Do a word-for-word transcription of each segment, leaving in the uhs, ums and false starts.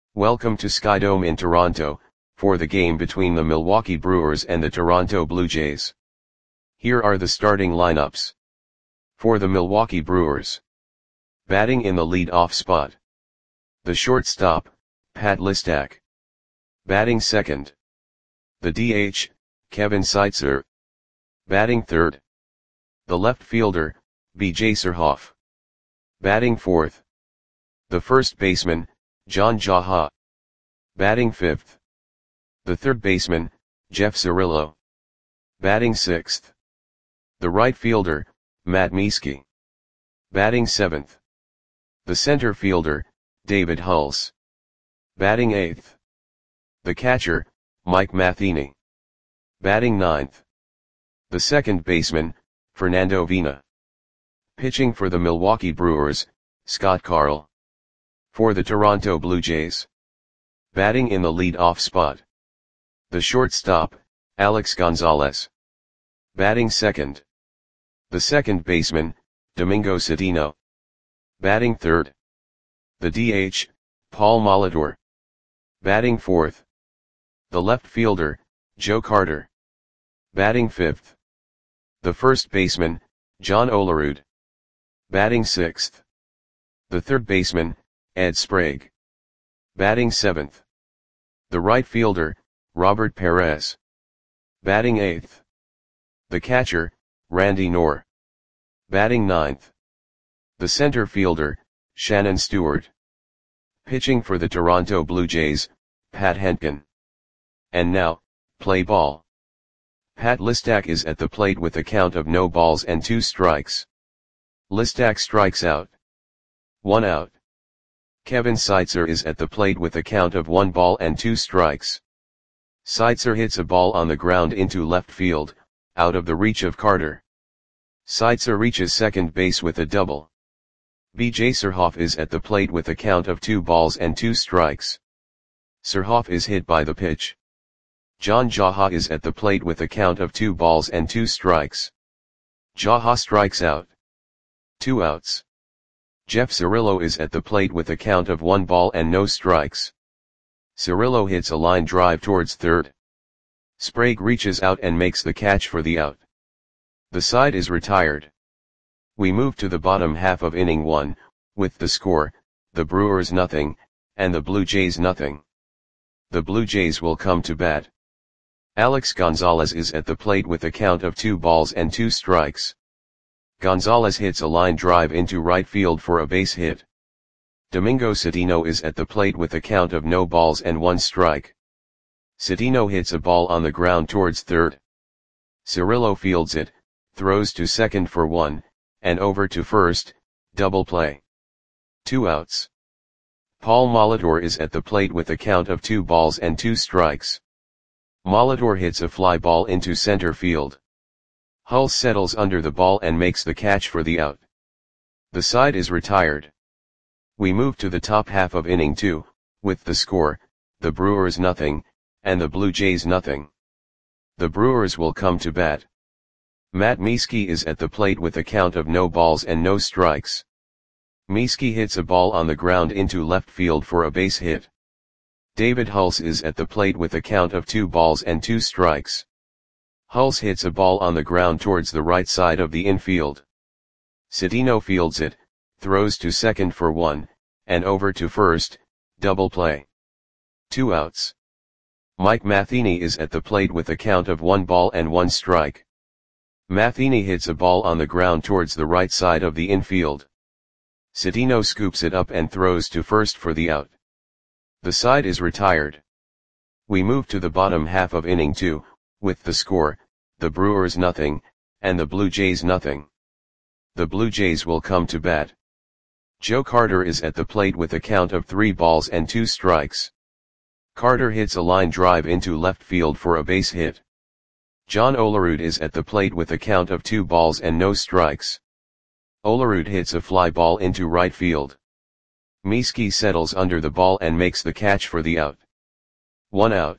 Welcome to Skydome in Toronto, for the game between the Milwaukee Brewers and the Toronto Blue Jays. Here are the starting lineups. For the Milwaukee Brewers. Batting in the lead-off spot. The shortstop, Pat Listach. Batting second. The D H, Kevin Seitzer. Batting third. The left fielder, B J Surhoff. Batting fourth. The first baseman, John Jaha. Batting fifth. The third baseman, Jeff Cirillo. Batting sixth. The right fielder, Matt Mieske. Batting seventh. The center fielder, David Hulse. Batting eighth. The catcher, Mike Matheny. Batting ninth. The second baseman, Fernando Vina. Pitching for the Milwaukee Brewers, Scott Carl. For the Toronto Blue Jays. Batting in the lead-off spot. The shortstop, Alex Gonzalez. Batting second. The second baseman, Domingo Cedeno. Batting third. The D H, Paul Molitor. Batting fourth. The left fielder, Joe Carter. Batting fifth. The first baseman, John Olerud. Batting sixth. The third baseman, Ed Sprague. Batting seventh. The right fielder, Robert Perez. Batting eighth. The catcher, Randy Knorr. Batting ninth. The center fielder, Shannon Stewart. Pitching for the Toronto Blue Jays, Pat Hentgen. And now, play ball. Pat Listach is at the plate with a count of no balls and two strikes. Listach strikes out. One out. Kevin Seitzer is at the plate with a count of one ball and two strikes. Seitzer hits a ball on the ground into left field, out of the reach of Carter. Seitzer reaches second base with a double. B J Surhoff is at the plate with a count of two balls and two strikes. Surhoff is hit by the pitch. John Jaha is at the plate with a count of two balls and two strikes. Jaha strikes out. Two outs. Jeff Cirillo is at the plate with a count of one ball and no strikes. Cirillo hits a line drive towards third. Sprague reaches out and makes the catch for the out. The side is retired. We move to the bottom half of inning one, with the score, the Brewers nothing, and the Blue Jays nothing. The Blue Jays will come to bat. Alex Gonzalez is at the plate with a count of two balls and two strikes. Gonzalez hits a line drive into right field for a base hit. Domingo Cedeno is at the plate with a count of no balls and one strike. Cedeno hits a ball on the ground towards third. Cirillo fields it, throws to second for one, and over to first, double play. Two outs. Paul Molitor is at the plate with a count of two balls and two strikes. Molitor hits a fly ball into center field. Hulse settles under the ball and makes the catch for the out. The side is retired. We move to the top half of inning two, with the score, the Brewers nothing, and the Blue Jays nothing. The Brewers will come to bat. Matt Mieske is at the plate with a count of no balls and no strikes. Mieske hits a ball on the ground into left field for a base hit. David Hulse is at the plate with a count of two balls and two strikes. Hulse hits a ball on the ground towards the right side of the infield. Cedeno fields it, throws to second for one, and over to first, double play. Two outs. Mike Matheny is at the plate with a count of one ball and one strike. Matheny hits a ball on the ground towards the right side of the infield. Cedeno scoops it up and throws to first for the out. The side is retired. We move to the bottom half of inning two, with the score, the Brewers nothing, and the Blue Jays nothing. The Blue Jays will come to bat. Joe Carter is at the plate with a count of three balls and two strikes. Carter hits a line drive into left field for a base hit. John Olerud is at the plate with a count of two balls and no strikes. Olerud hits a fly ball into right field. Mieske settles under the ball and makes the catch for the out. One out.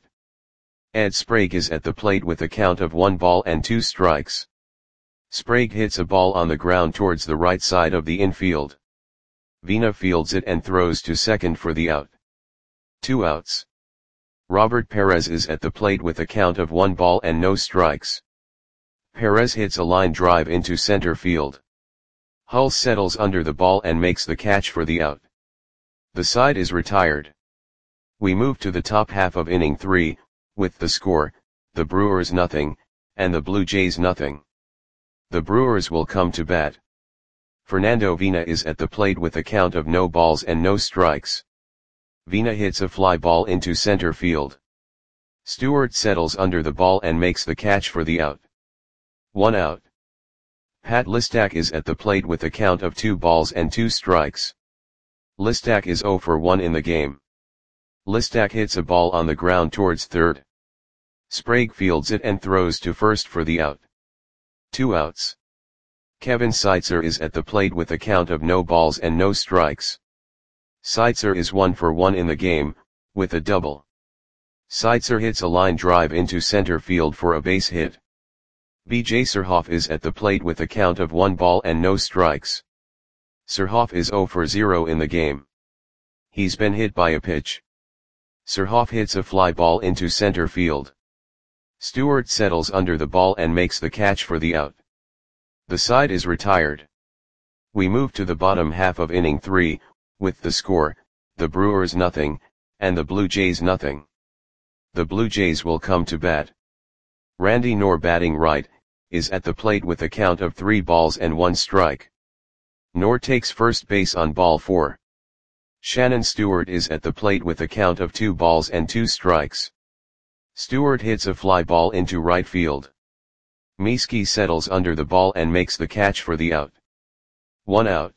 Ed Sprague is at the plate with a count of one ball and two strikes. Sprague hits a ball on the ground towards the right side of the infield. Vina fields it and throws to second for the out. Two outs. Robert Perez is at the plate with a count of one ball and no strikes. Perez hits a line drive into center field. Hulse settles under the ball and makes the catch for the out. The side is retired. We move to the top half of inning three, with the score, the Brewers nothing, and the Blue Jays nothing. The Brewers will come to bat. Fernando Vina is at the plate with a count of no balls and no strikes. Vina hits a fly ball into center field. Stewart settles under the ball and makes the catch for the out. One out. Pat Listak is at the plate with a count of two balls and two strikes. Listak is zero for one in the game. Listak hits a ball on the ground towards third. Sprague fields it and throws to first for the out. Two outs. Kevin Seitzer is at the plate with a count of no balls and no strikes. Seitzer is one for one in the game, with a double. Seitzer hits a line drive into center field for a base hit. B J Surhoff is at the plate with a count of one ball and no strikes. Surhoff is zero for zero in the game. He's been hit by a pitch. Surhoff hits a fly ball into center field. Stewart settles under the ball and makes the catch for the out. The side is retired. We move to the bottom half of inning three, with the score, the Brewers nothing, and the Blue Jays nothing. The Blue Jays will come to bat. Randy Knorr, batting right, is at the plate with a count of three balls and one strike. Knorr takes first base on ball four. Shannon Stewart is at the plate with a count of two balls and two strikes. Stewart hits a fly ball into right field. Mieske settles under the ball and makes the catch for the out. One out.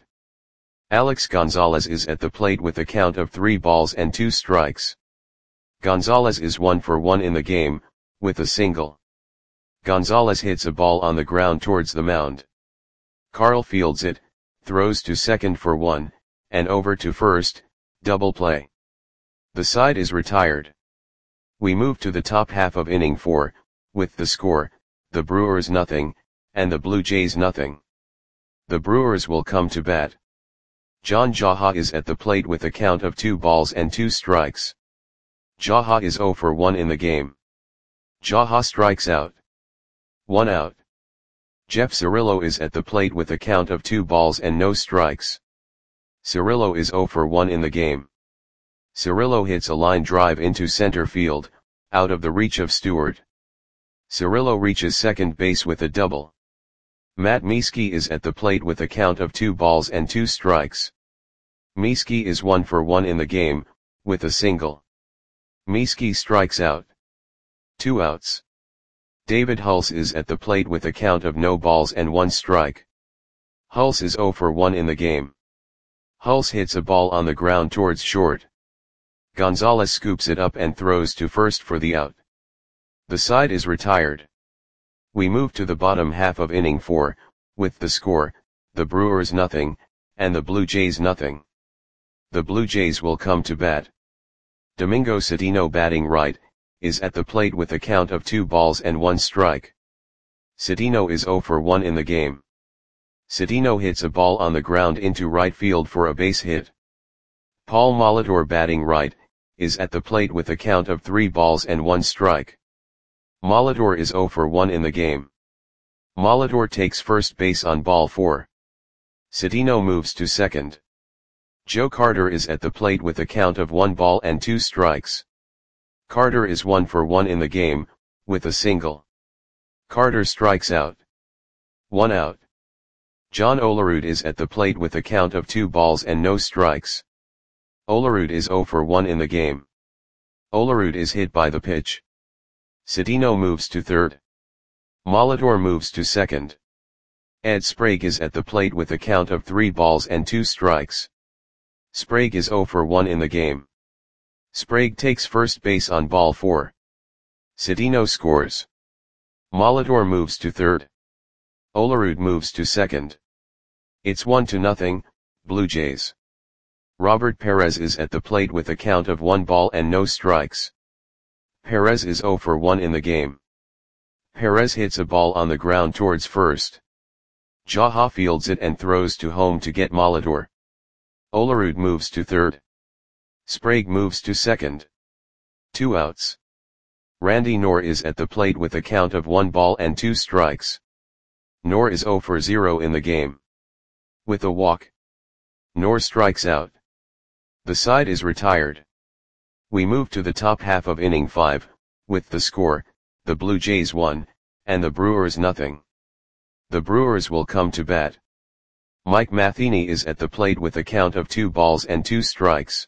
Alex Gonzalez is at the plate with a count of three balls and two strikes. Gonzalez is one for one in the game, with a single. Gonzalez hits a ball on the ground towards the mound. Carl fields it, throws to second for one, and over to first, double play. The side is retired. We move to the top half of inning four, with the score, the Brewers nothing, and the Blue Jays nothing. The Brewers will come to bat. John Jaha is at the plate with a count of two balls and two strikes. Jaha is zero for one in the game. Jaha strikes out. One out. Jeff Cirillo is at the plate with a count of two balls and no strikes. Cirillo is zero for one in the game. Cirillo hits a line drive into center field, out of the reach of Stewart. Cirillo reaches second base with a double. Matt Mieske is at the plate with a count of two balls and two strikes. Mieske is one for one in the game, with a single. Mieske strikes out. Two outs. David Hulse is at the plate with a count of no balls and one strike. Hulse is zero for one in the game. Hulse hits a ball on the ground towards short. Gonzalez scoops it up and throws to first for the out. The side is retired. We move to the bottom half of inning four, with the score, the Brewers nothing, and the Blue Jays nothing. The Blue Jays will come to bat. Domingo Cedeno, batting right, is at the plate with a count of two balls and one strike. Cedeno is zero for one in the game. Cedeno hits a ball on the ground into right field for a base hit. Paul Molitor, batting right, is at the plate with a count of three balls and one strike. Molitor is zero for one in the game. Molitor takes first base on ball four. Cedeno moves to second. Joe Carter is at the plate with a count of one ball and two strikes. Carter is one for one in the game, with a single. Carter strikes out. One out. John Olerud is at the plate with a count of two balls and no strikes. Olerud is zero for one in the game. Olerud is hit by the pitch. Cedeno moves to third. Molitor moves to second. Ed Sprague is at the plate with a count of three balls and two strikes. Sprague is zero for one in the game. Sprague takes first base on ball four. Cedeno scores. Molitor moves to third. Olerud moves to second. It's one to nothing, Blue Jays. Robert Perez is at the plate with a count of one ball and no strikes. Perez is zero for one in the game. Perez hits a ball on the ground towards first. Jaha fields it and throws to home to get Molitor. Olerud moves to third. Sprague moves to second. Two outs. Randy Knorr is at the plate with a count of one ball and two strikes. Knorr is zero for zero in the game. With a walk, Knorr strikes out. The side is retired. We move to the top half of inning five, with the score, the Blue Jays one, and the Brewers nothing. The Brewers will come to bat. Mike Matheny is at the plate with a count of two balls and two strikes.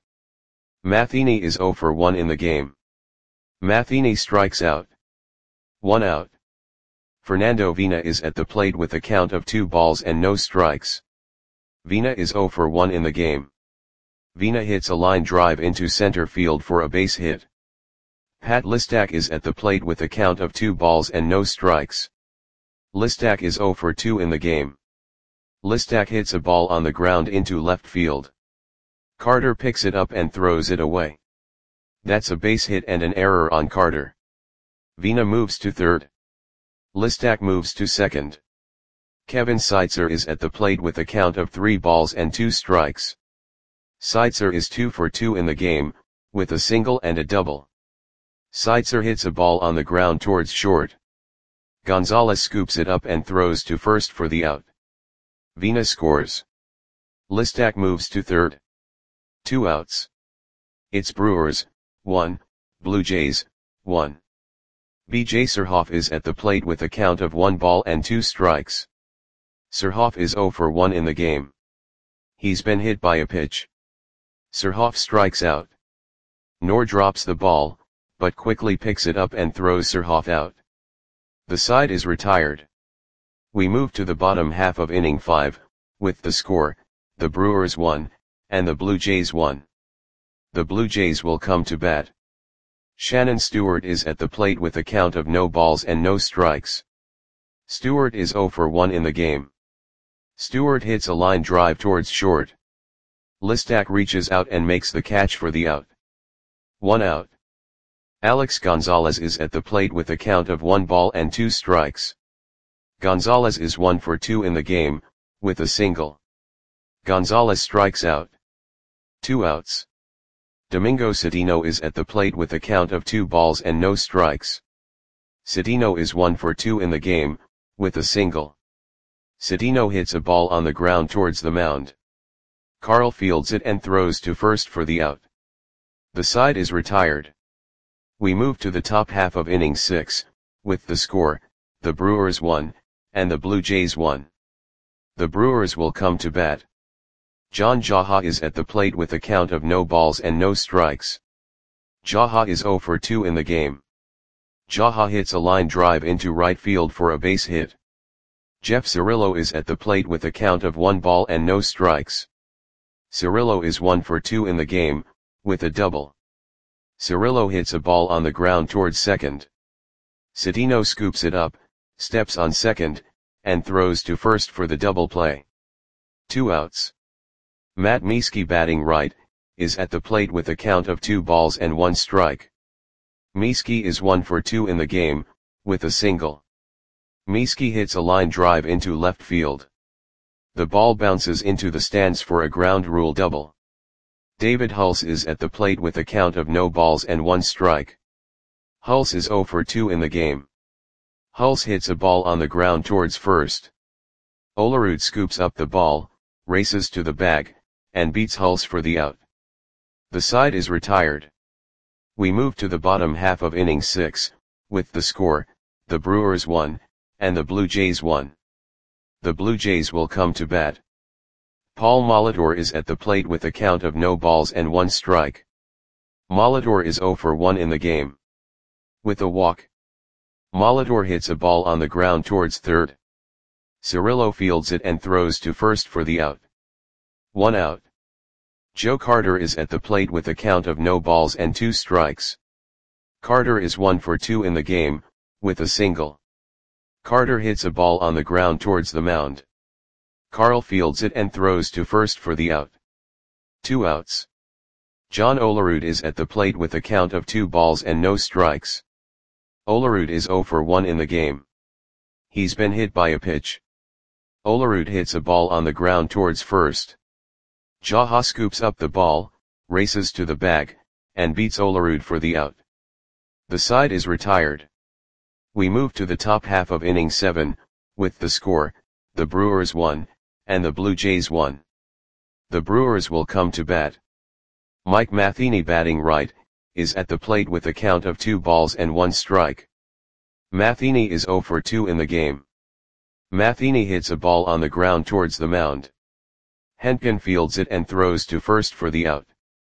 Matheny is zero for one in the game. Matheny strikes out. One out. Fernando Vina is at the plate with a count of two balls and no strikes. Vina is zero for one in the game. Vina hits a line drive into center field for a base hit. Pat Listak is at the plate with a count of two balls and no strikes. Listak is zero for two in the game. Listak hits a ball on the ground into left field. Carter picks it up and throws it away. That's a base hit and an error on Carter. Vina moves to third. Listak moves to second. Kevin Seitzer is at the plate with a count of three balls and two strikes. Seitzer is two for two in the game, with a single and a double. Seitzer hits a ball on the ground towards short. Gonzalez scoops it up and throws to first for the out. Vina scores. Listak moves to third. Two outs. It's Brewers, one, Blue Jays, one. B J Surhoff is at the plate with a count of one ball and two strikes. Surhoff is zero for one in the game. He's been hit by a pitch. Surhoff strikes out. Knorr drops the ball, but quickly picks it up and throws Surhoff out. The side is retired. We move to the bottom half of inning five, with the score, the Brewers one, and the Blue Jays one. The Blue Jays will come to bat. Shannon Stewart is at the plate with a count of no balls and no strikes. Stewart is zero for one in the game. Stewart hits a line drive towards short. Listak reaches out and makes the catch for the out. One out. Alex Gonzalez is at the plate with a count of one ball and two strikes. Gonzalez is one for two in the game, with a single. Gonzalez strikes out. Two outs. Domingo Cedeno is at the plate with a count of two balls and no strikes. Cedeno is one for two in the game, with a single. Cedeno hits a ball on the ground towards the mound. Carl fields it and throws to first for the out. The side is retired. We move to the top half of inning six, with the score, the Brewers one, and the Blue Jays one. The Brewers will come to bat. John Jaha is at the plate with a count of no balls and no strikes. Jaha is zero for two in the game. Jaha hits a line drive into right field for a base hit. Jeff Cirillo is at the plate with a count of one ball and no strikes. Cirillo is one for two in the game, with a double. Cirillo hits a ball on the ground towards second. Cedeno scoops it up, steps on second, and throws to first for the double play. Two outs. Matt Mieske, batting right, is at the plate with a count of two balls and one strike. Mieske is one for two in the game, with a single. Mieske hits a line drive into left field. The ball bounces into the stands for a ground rule double. David Hulse is at the plate with a count of no balls and one strike. Hulse is zero for two in the game. Hulse hits a ball on the ground towards first. Olerud scoops up the ball, races to the bag, and beats Hulse for the out. The side is retired. We move to the bottom half of inning six, with the score, the Brewers one, and the Blue Jays one. The Blue Jays will come to bat. Paul Molitor is at the plate with a count of no balls and one strike. Molitor is zero for one in the game. With a walk, Molitor hits a ball on the ground towards third. Cirillo fields it and throws to first for the out. One out. Joe Carter is at the plate with a count of no balls and two strikes. Carter is one for two in the game, with a single. Carter hits a ball on the ground towards the mound. Carl fields it and throws to first for the out. Two outs. John Olerud is at the plate with a count of two balls and no strikes. Olerud is zero for one in the game. He's been hit by a pitch. Olerud hits a ball on the ground towards first. Jaha scoops up the ball, races to the bag, and beats Olerud for the out. The side is retired. We move to the top half of inning seven, with the score, the Brewers one, and the Blue Jays one. The Brewers will come to bat. Mike Matheny, batting right, is at the plate with a count of two balls and one strike. Matheny is oh for two in the game. Matheny hits a ball on the ground towards the mound. Henkin fields it and throws to first for the out.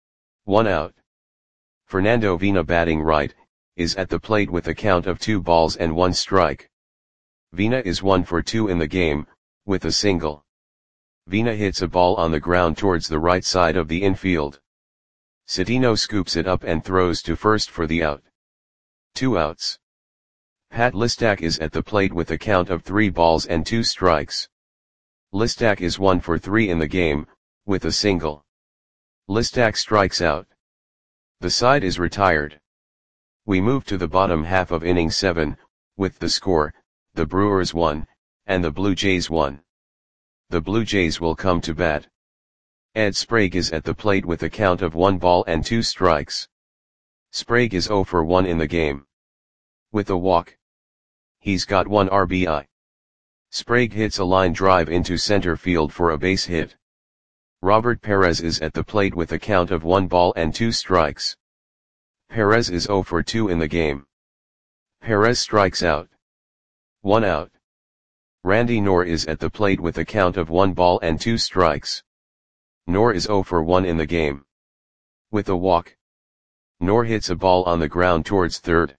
One out. Fernando Vina, batting right, is at the plate with a count of two balls and one strike. Vina is one for two in the game, with a single. Vina hits a ball on the ground towards the right side of the infield. Citino scoops it up and throws to first for the out. Two outs. Pat Listak is at the plate with a count of three balls and two strikes. Listak is one for three in the game, with a single. Listak strikes out. The side is retired. We move to the bottom half of inning seven, with the score, the Brewers one, and the Blue Jays one. The Blue Jays will come to bat. Ed Sprague is at the plate with a count of one ball and two strikes. Sprague is oh for one in the game. With a walk. He's got one R B I. Sprague hits a line drive into center field for a base hit. Robert Perez is at the plate with a count of one ball and two strikes. Perez is oh for two in the game. Perez strikes out. One out. Randy Knorr is at the plate with a count of one ball and two strikes. Knorr is oh for one in the game. With a walk. Knorr hits a ball on the ground towards third.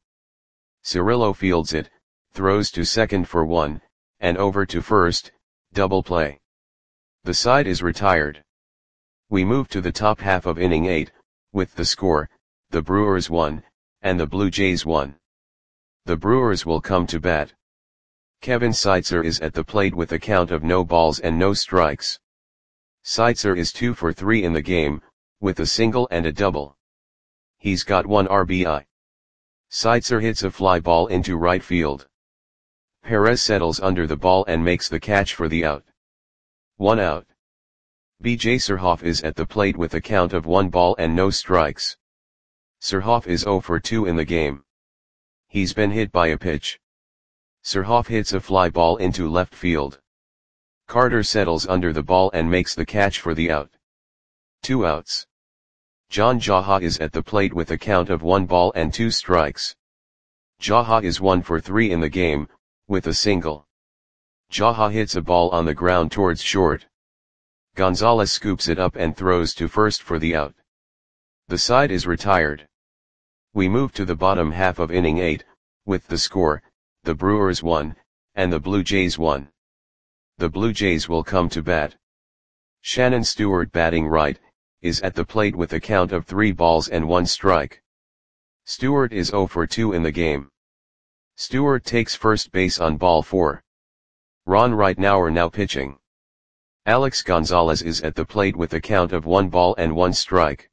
Cirillo fields it, throws to second for one, and over to first, double play. The side is retired. We move to the top half of inning eight, with the score, the Brewers one, and the Blue Jays one. The Brewers will come to bat. Kevin Seitzer is at the plate with a count of no balls and no strikes. Seitzer is two for three in the game, with a single and a double. He's got one R B I. Seitzer hits a fly ball into right field. Perez settles under the ball and makes the catch for the out. One out. B J Surhoff is at the plate with a count of one ball and no strikes. Surhoff is oh for two in the game. He's been hit by a pitch. Surhoff hits a fly ball into left field. Carter settles under the ball and makes the catch for the out. Two outs. John Jaha is at the plate with a count of one ball and two strikes. Jaha is one for three in the game, with a single. Jaha hits a ball on the ground towards short. Gonzalez scoops it up and throws to first for the out. The side is retired. We move to the bottom half of inning eight, with the score, the Brewers one, and the Blue Jays one. The Blue Jays will come to bat. Shannon Stewart, batting right, is at the plate with a count of three balls and one strike. Stewart is oh for two in the game. Stewart takes first base on ball four. Ron Reitnauer now pitching. Alex Gonzalez is at the plate with a count of one ball and one strike.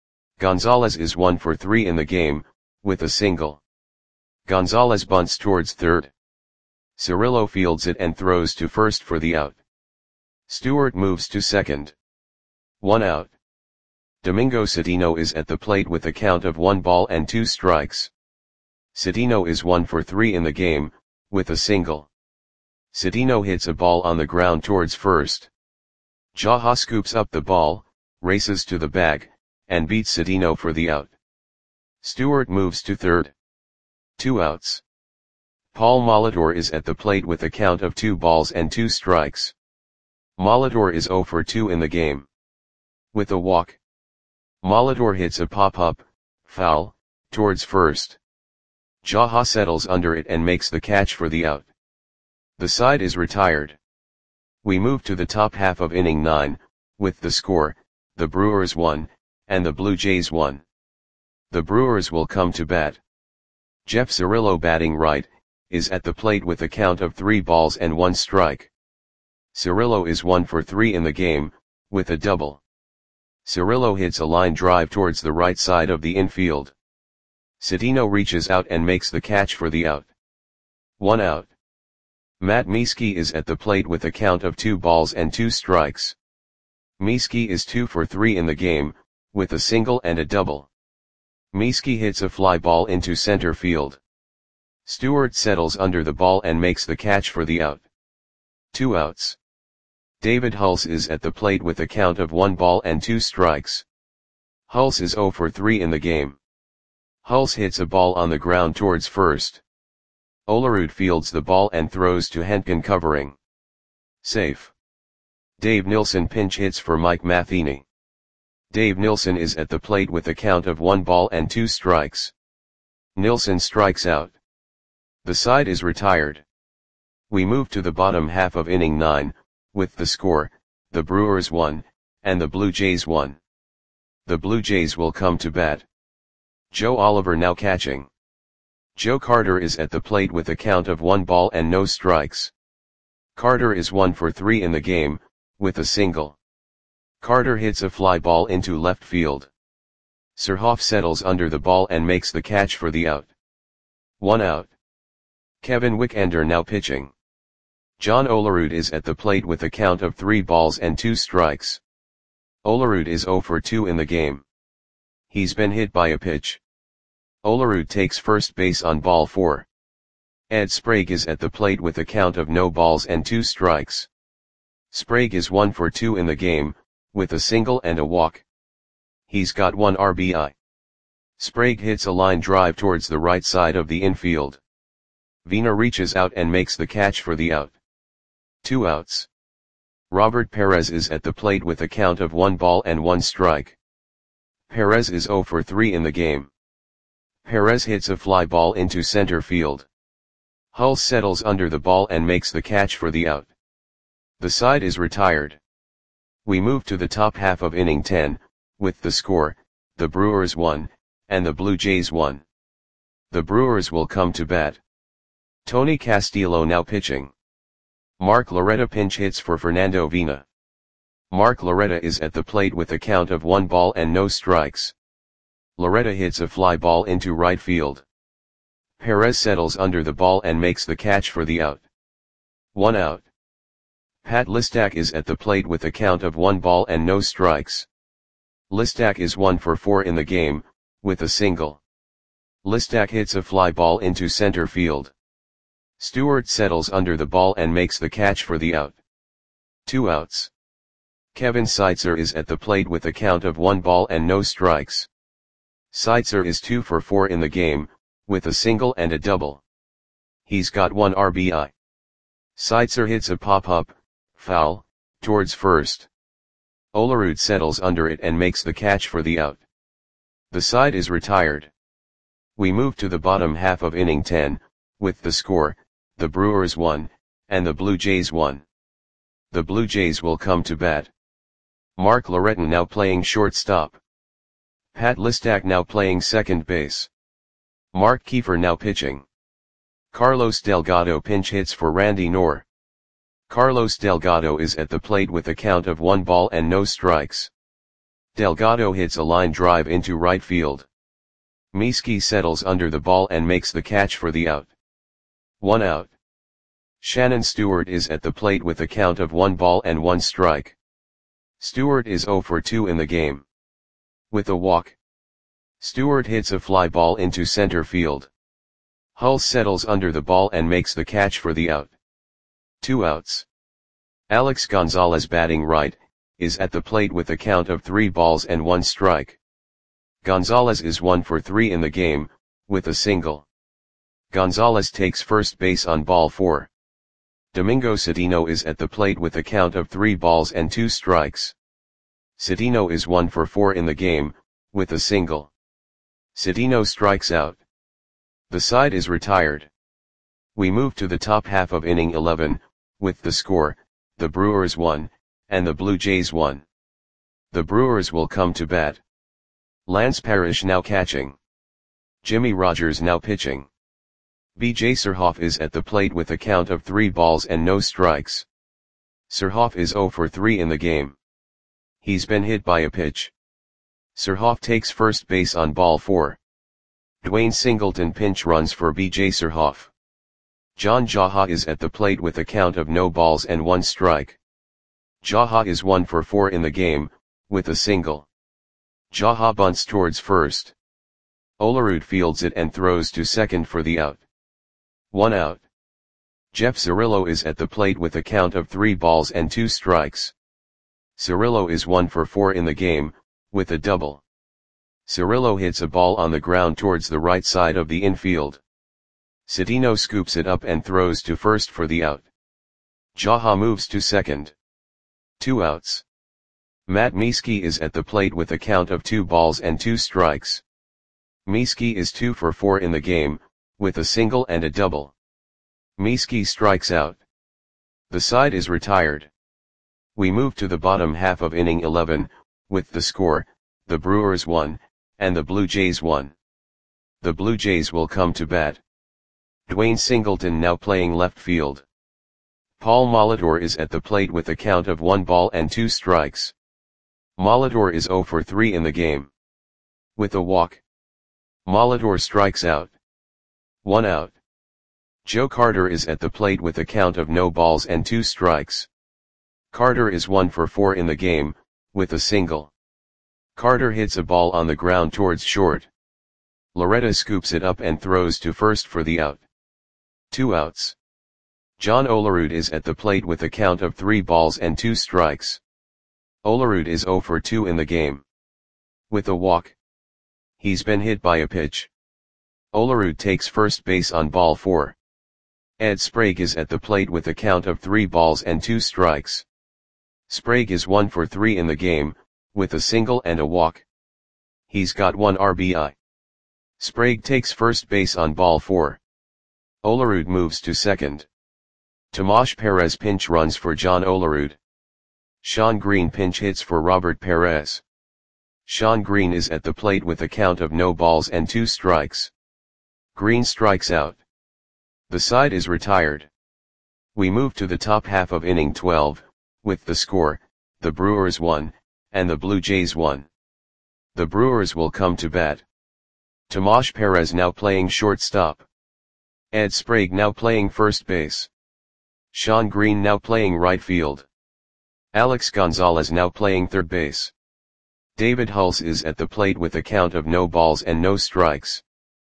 Gonzalez is one for three in the game, with a single. Gonzalez bunts towards third. Cirillo fields it and throws to first for the out. Stewart moves to second. One out. Domingo Citino is at the plate with a count of one ball and two strikes. Citino is one for three in the game, with a single. Citino hits a ball on the ground towards first. Jaha scoops up the ball, races to the bag, and beats Citino for the out. Stewart moves to third. Two outs. Paul Molitor is at the plate with a count of two balls and two strikes. Molitor is oh for two in the game. With a walk. Molitor hits a pop-up, foul, towards first. Jaha settles under it and makes the catch for the out. The side is retired. We move to the top half of inning nine, with the score, the Brewers one, and the Blue Jays one. The Brewers will come to bat. Jeff Cirillo, batting right, is at the plate with a count of three balls and one strike. Cirillo is one for three in the game, with a double. Cirillo hits a line drive towards the right side of the infield. Citino reaches out and makes the catch for the out. One out. Matt Mieske is at the plate with a count of two balls and two strikes. Mieske is two for three in the game, with a single and a double. Mieske hits a fly ball into center field. Stewart settles under the ball and makes the catch for the out. Two outs. David Hulse is at the plate with a count of one ball and two strikes. Hulse is zero for three in the game. Hulse hits a ball on the ground towards first. Olerud fields the ball and throws to Hentgen covering. Safe. Dave Nilsson pinch hits for Mike Matheny. Dave Nilsson is at the plate with a count of one ball and two strikes. Nilsson strikes out. The side is retired. We move to the bottom half of inning nine, with the score, the Brewers one, and the Blue Jays one. The Blue Jays will come to bat. Joe Oliver now catching. Joe Carter is at the plate with a count of one ball and no strikes. Carter is one for three in the game, with a single. Carter hits a fly ball into left field. Surhoff settles under the ball and makes the catch for the out. One out. Kevin Wickender now pitching. John Olerud is at the plate with a count of three balls and two strikes. Olerud is zero for two in the game. He's been hit by a pitch. Olerud takes first base on ball four. Ed Sprague is at the plate with a count of no balls and two strikes. Sprague is one for two in the game, with a single and a walk. He's got one R B I. Sprague hits a line drive towards the right side of the infield. Vina reaches out and makes the catch for the out. Two outs. Robert Perez is at the plate with a count of one ball and one strike. Perez is zero for three in the game. Perez hits a fly ball into center field. Hulse settles under the ball and makes the catch for the out. The side is retired. We move to the top half of inning ten, with the score, the Brewers one, and the Blue Jays one. The Brewers will come to bat. Tony Castillo now pitching. Mark Loretta pinch hits for Fernando Vina. Mark Loretta is at the plate with a count of one ball and no strikes. Loretta hits a fly ball into right field. Perez settles under the ball and makes the catch for the out. One out. Pat Listak is at the plate with a count of one ball and no strikes. Listak is one for four in the game, with a single. Listak hits a fly ball into center field. Stewart settles under the ball and makes the catch for the out. Two outs. Kevin Seitzer is at the plate with a count of one ball and no strikes. Seitzer is two for four in the game, with a single and a double. He's got one R B I. Seitzer hits a pop-up, foul, towards first. Olerud settles under it and makes the catch for the out. The side is retired. We move to the bottom half of inning ten, with the score, the Brewers one, and the Blue Jays one. The Blue Jays will come to bat. Mark Loretta now playing shortstop. Pat Listak now playing second base. Mark Kiefer now pitching. Carlos Delgado pinch hits for Randy Knorr. Carlos Delgado is at the plate with a count of one ball and no strikes. Delgado hits a line drive into right field. Mieske settles under the ball and makes the catch for the out. One out. Shannon Stewart is at the plate with a count of one ball and one strike. Stewart is zero for two in the game. With a walk. Stewart hits a fly ball into center field. Hulse settles under the ball and makes the catch for the out. Two outs. Alex Gonzalez batting right, is at the plate with a count of three balls and one strike. Gonzalez is one for three in the game, with a single. Gonzalez takes first base on ball four. Domingo Cedeno is at the plate with a count of three balls and two strikes. Cedeno is one for four in the game, with a single. Cedeno strikes out. The side is retired. We move to the top half of inning eleven, with the score, the Brewers one, and the Blue Jays one. The Brewers will come to bat. Lance Parrish now catching. Jimmy Rogers now pitching. B J Surhoff is at the plate with a count of three balls and no strikes. Surhoff is zero for three in the game. He's been hit by a pitch. Surhoff takes first base on ball four. Dwayne Singleton pinch runs for B J Surhoff. John Jaha is at the plate with a count of no balls and one strike. Jaha is one for four in the game, with a single. Jaha bunts towards first. Olerud fields it and throws to second for the out. One out. Jeff Cirillo is at the plate with a count of three balls and two strikes. Cirillo is one for four in the game, with a double. Cirillo hits a ball on the ground towards the right side of the infield. Cedeno scoops it up and throws to first for the out. Jaha moves to second. Two outs. Matt Mieske is at the plate with a count of two balls and two strikes. Mieske is two for four in the game, with a single and a double. Mieske strikes out. The side is retired. We move to the bottom half of inning eleven, with the score, the Brewers one, and the Blue Jays one. The Blue Jays will come to bat. Dwayne Singleton now playing left field. Paul Molitor is at the plate with a count of one ball and two strikes. Molitor is zero for three in the game. With a walk. Molitor strikes out. One out. Joe Carter is at the plate with a count of no balls and two strikes. Carter is one for four in the game, with a single. Carter hits a ball on the ground towards short. Loretta scoops it up and throws to first for the out. Two outs. John Olerud is at the plate with a count of three balls and two strikes. Olerud is zero for two in the game. With a walk. He's been hit by a pitch. Olerud takes first base on ball four. Ed Sprague is at the plate with a count of three balls and two strikes. Sprague is one for three in the game, with a single and a walk. He's got one R B I. Sprague takes first base on ball four. Olerud moves to second. Tomas Perez pinch runs for John Olerud. Sean Green pinch hits for Robert Perez. Sean Green is at the plate with a count of no balls and two strikes. Green strikes out. The side is retired. We move to the top half of inning twelve, with the score, the Brewers one, and the Blue Jays one. The Brewers will come to bat. Tomas Perez now playing shortstop. Ed Sprague now playing first base. Sean Green now playing right field. Alex Gonzalez now playing third base. David Hulse is at the plate with a count of no balls and no strikes.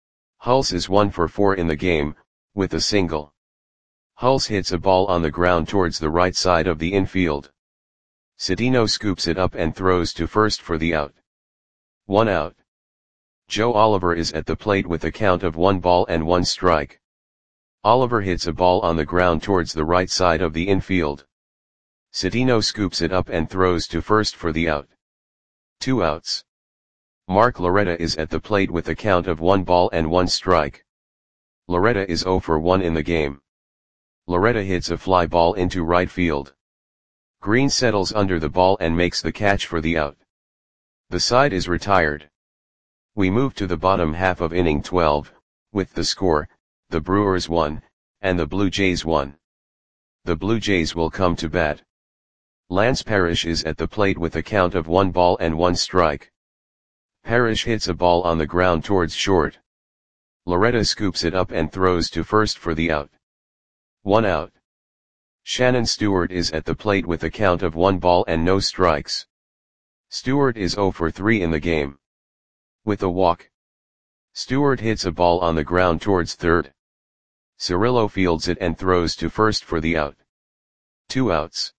Hulse is one for four in the game, with a single. Hulse hits a ball on the ground towards the right side of the infield. Cedeno scoops it up and throws to first for the out. One out. Joe Oliver is at the plate with a count of one ball and one strike. Oliver hits a ball on the ground towards the right side of the infield. Cedeno scoops it up and throws to first for the out. Two outs. Mark Loretta is at the plate with a count of one ball and one strike. Loretta is zero for one in the game. Loretta hits a fly ball into right field. Green settles under the ball and makes the catch for the out. The side is retired. We move to the bottom half of inning twelve, with the score, the Brewers one, and the Blue Jays one. The Blue Jays will come to bat. Lance Parrish is at the plate with a count of one ball and one strike. Parrish hits a ball on the ground towards short. Loretta scoops it up and throws to first for the out. One out. Shannon Stewart is at the plate with a count of one ball and no strikes. Stewart is zero for three in the game. With a walk. Stewart hits a ball on the ground towards third. Cirillo fields it and throws to first for the out. Two outs.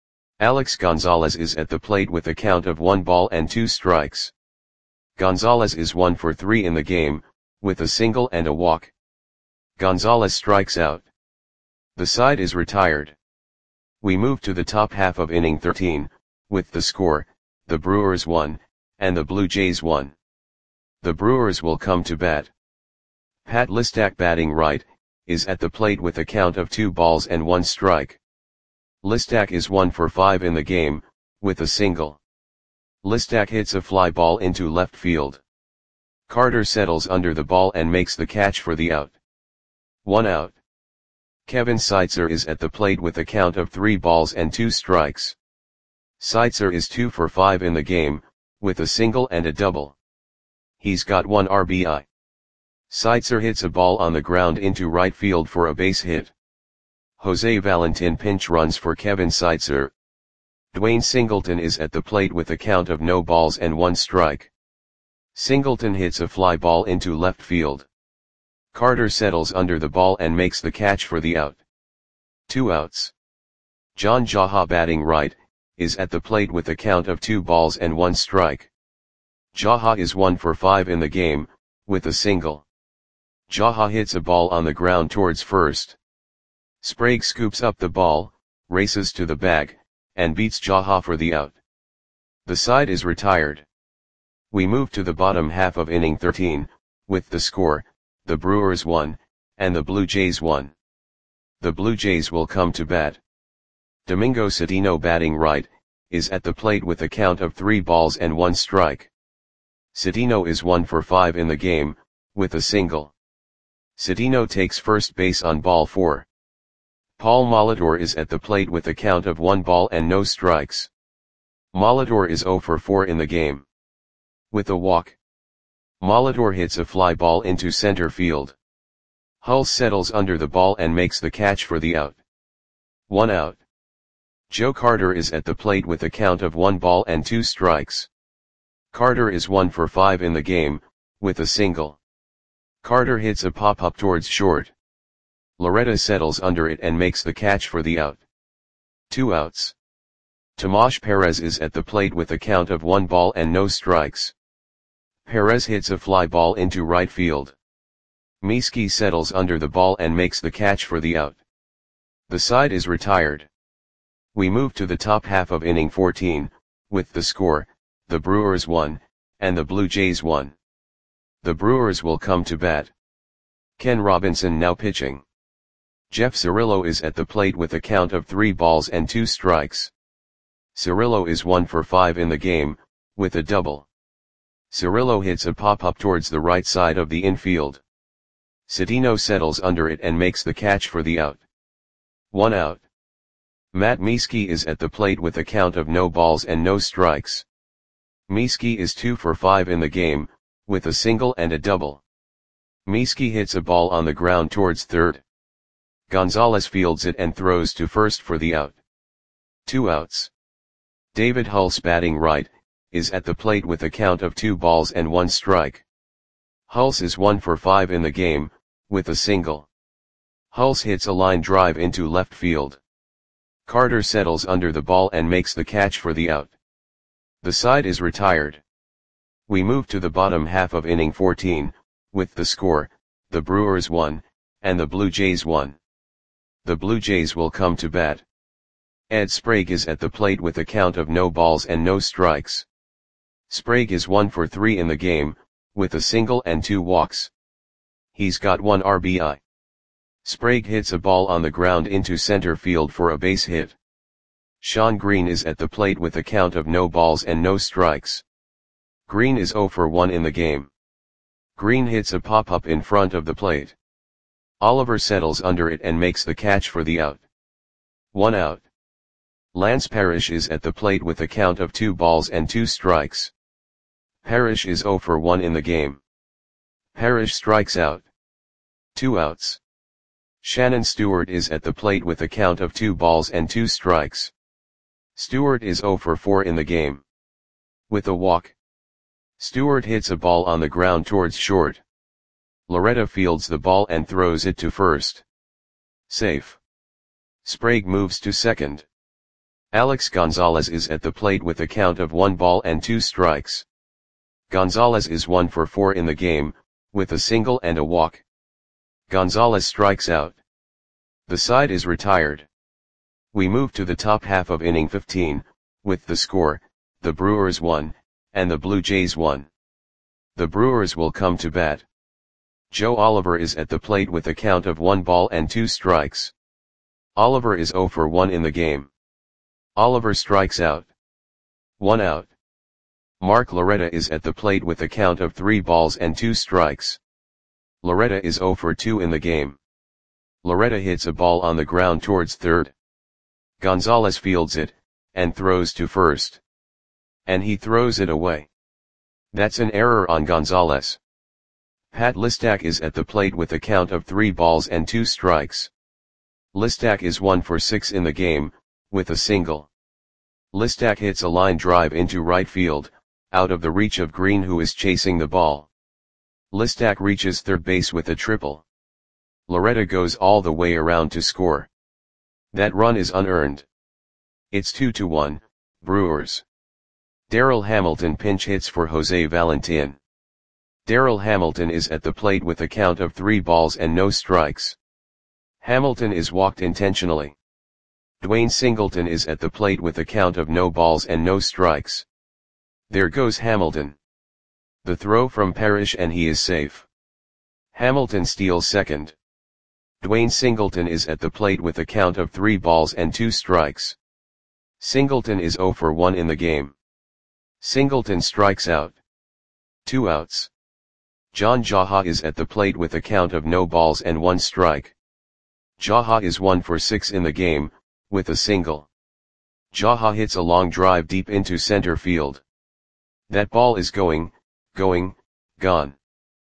Alex Gonzalez is at the plate with a count of one ball and two strikes. Gonzalez is one for three in the game, with a single and a walk. Gonzalez strikes out. The side is retired. We move to the top half of inning thirteen, with the score, the Brewers one, and the Blue Jays one. The Brewers will come to bat. Pat Listak batting right, is at the plate with a count of two balls and one strike. Listak is one for five in the game, with a single. Listak hits a fly ball into left field. Carter settles under the ball and makes the catch for the out. One out. Kevin Seitzer is at the plate with a count of three balls and two strikes. Seitzer is two for five in the game, with a single and a double. He's got one R B I. Seitzer hits a ball on the ground into right field for a base hit. Jose Valentin pinch runs for Kevin Seitzer. Dwayne Singleton is at the plate with a count of no balls and one strike. Singleton hits a fly ball into left field. Carter settles under the ball and makes the catch for the out. Two outs. John Jaha, batting right, is at the plate with a count of two balls and one strike. Jaha is one for five in the game, with a single. Jaha hits a ball on the ground towards first. Sprague scoops up the ball, races to the bag, and beats Jaha for the out. The side is retired. We move to the bottom half of inning thirteen, with the score, the Brewers one, and the Blue Jays one. The Blue Jays will come to bat. Domingo Cedeno, batting right, is at the plate with a count of three balls and one strike. Cedeno is one for five in the game, with a single. Cedeno takes first base on ball four. Paul Molitor is at the plate with a count of one ball and no strikes. Molitor is zero for four in the game. With a walk, Molitor hits a fly ball into center field. Hulse settles under the ball and makes the catch for the out. One out. Joe Carter is at the plate with a count of one ball and two strikes. Carter is one for five in the game, with a single. Carter hits a pop-up towards short. Loretta settles under it and makes the catch for the out. Two outs. Tomas Perez is at the plate with a count of one ball and no strikes. Perez hits a fly ball into right field. Mieske settles under the ball and makes the catch for the out. The side is retired. We move to the top half of inning fourteen, with the score, the Brewers one, and the Blue Jays one. The Brewers will come to bat. Ken Robinson now pitching. Jeff Cirillo is at the plate with a count of three balls and two strikes. Cirillo is one for five in the game, with a double. Cirillo hits a pop-up towards the right side of the infield. Cedeno settles under it and makes the catch for the out. One out. Matt Mieske is at the plate with a count of no balls and no strikes. Mieske is two for five in the game, with a single and a double. Mieske hits a ball on the ground towards third. Gonzalez fields it and throws to first for the out. Two outs. David Hulse, batting right, is at the plate with a count of two balls and one strike. Hulse is one for five in the game, with a single. Hulse hits a line drive into left field. Carter settles under the ball and makes the catch for the out. The side is retired. We move to the bottom half of inning fourteen, with the score, the Brewers one, and the Blue Jays one. The Blue Jays will come to bat. Ed Sprague is at the plate with a count of no balls and no strikes. Sprague is one for three in the game, with a single and two walks. He's got one R B I. Sprague hits a ball on the ground into center field for a base hit. Sean Green is at the plate with a count of no balls and no strikes. Green is zero for one in the game. Green hits a pop-up in front of the plate. Oliver settles under it and makes the catch for the out. One out. Lance Parrish is at the plate with a count of two balls and two strikes. Parrish is zero for one in the game. Parrish strikes out. Two outs. Shannon Stewart is at the plate with a count of two balls and two strikes. Stewart is zero for four in the game. With a walk, Stewart hits a ball on the ground towards short. Loretta fields the ball and throws it to first. Safe. Sprague moves to second. Alex Gonzalez is at the plate with a count of one ball and two strikes. Gonzalez is one for four in the game, with a single and a walk. Gonzalez strikes out. The side is retired. We move to the top half of inning fifteen, with the score, the Brewers one, and the Blue Jays one. The Brewers will come to bat. Joe Oliver is at the plate with a count of one ball and two strikes. Oliver is zero for one in the game. Oliver strikes out. One out. Mark Loretta is at the plate with a count of three balls and two strikes. Loretta is zero for two in the game. Loretta hits a ball on the ground towards third. Gonzalez fields it, and throws to first. And he throws it away. That's an error on Gonzalez. Pat Listak is at the plate with a count of three balls and two strikes. Listak is one for six in the game, with a single. Listak hits a line drive into right field, out of the reach of Green, who is chasing the ball. Listak reaches third base with a triple. Loretta goes all the way around to score. That run is unearned. It's two to one, Brewers. Darryl Hamilton pinch hits for Jose Valentin. Darryl Hamilton is at the plate with a count of three balls and no strikes. Hamilton is walked intentionally. Dwayne Singleton is at the plate with a count of no balls and no strikes. There goes Hamilton. The throw from Parrish and he is safe. Hamilton steals second. Dwayne Singleton is at the plate with a count of three balls and two strikes. Singleton is oh for one in the game. Singleton strikes out. Two outs. John Jaha is at the plate with a count of no balls and one strike. Jaha is one for six in the game, with a single. Jaha hits a long drive deep into center field. That ball is going, going, gone.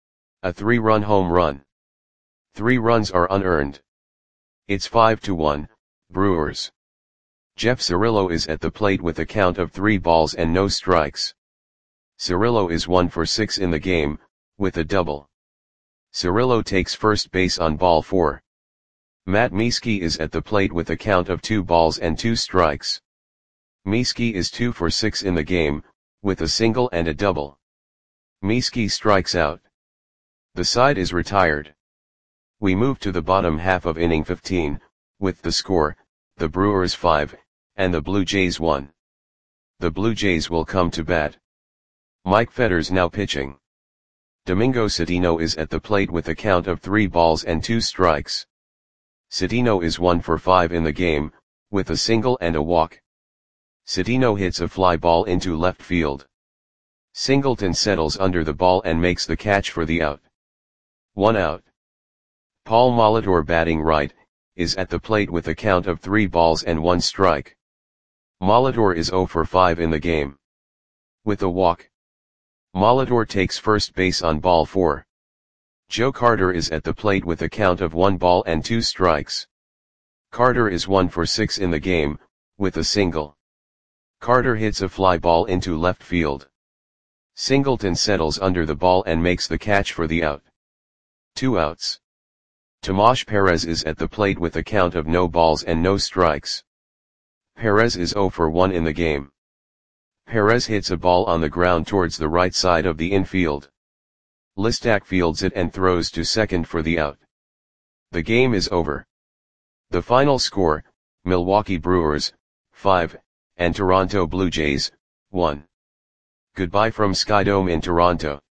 A three-run home run. Three runs are unearned. It's five to one, Brewers. Jeff Cirillo is at the plate with a count of three balls and no strikes. Cirillo is one for six in the game, with a double. Cirillo takes first base on ball four. Matt Mieske is at the plate with a count of two balls and two strikes. Mieske is two for six in the game, with a single and a double. Mieske strikes out. The side is retired. We move to the bottom half of inning fifteen, with the score, the Brewers five, and the Blue Jays one. The Blue Jays will come to bat. Mike Fetters now pitching. Domingo Cedeno is at the plate with a count of three balls and two strikes. Cedeno is one for five in the game, with a single and a walk. Cedeno hits a fly ball into left field. Singleton settles under the ball and makes the catch for the out. One out. Paul Molitor, batting right, is at the plate with a count of three balls and one strike. Molitor is oh for five in the game. With a walk. Molitor takes first base on ball four. Joe Carter is at the plate with a count of one ball and two strikes. Carter is one for six in the game, with a single. Carter hits a fly ball into left field. Singleton settles under the ball and makes the catch for the out. Two outs. Tomas Perez is at the plate with a count of no balls and no strikes. Perez is oh for one in the game. Perez hits a ball on the ground towards the right side of the infield. Listak fields it and throws to second for the out. The game is over. The final score, Milwaukee Brewers, five, and Toronto Blue Jays, one. Goodbye from Skydome in Toronto.